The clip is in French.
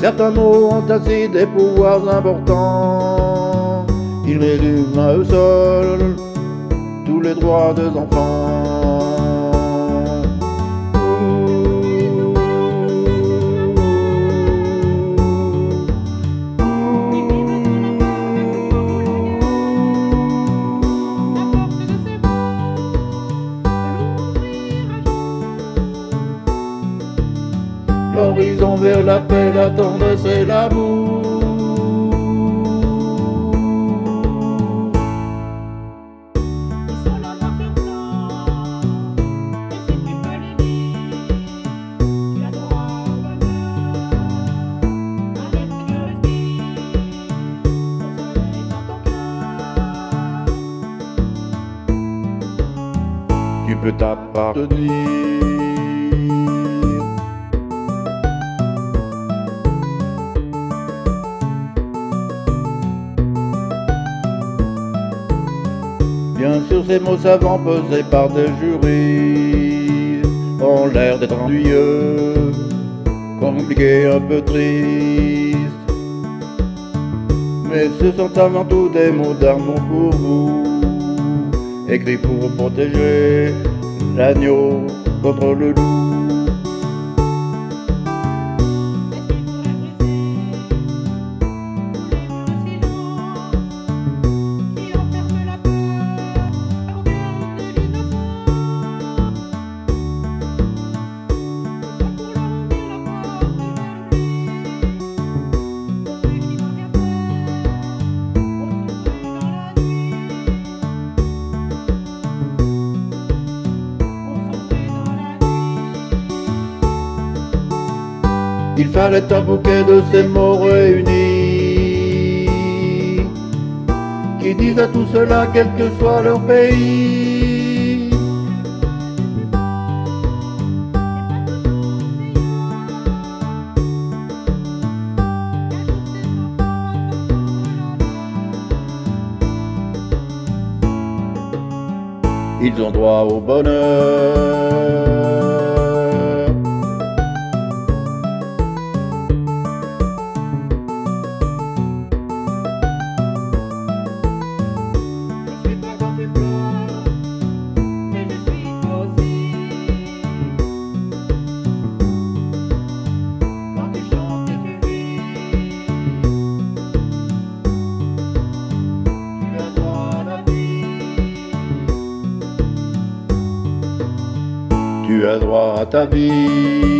Certains mots ont ainsi des pouvoirs importants. Ils résument à eux seuls tous les droits des enfants. L'horizon vers la paix, la tendresse et l'amour. Ils sont là noir sur blanc, et si tu peux les lire, tu as droit au bonheur. Un être qui respire, au soleil dans ton cœur. Tu peux t'appartenir. Bien sûr, ces mots savants pesés par des jurys ont l'air d'être ennuyeux, compliqués, un peu tristes. Mais ce sont avant tout des mots d'amour pour vous, écrits pour protéger l'agneau contre le loup. Il fallait un bouquet de ces mots réunis qui disent à tout cela, quel que soit leur pays. Ils ont droit au bonheur. Tu as droit à ta vie.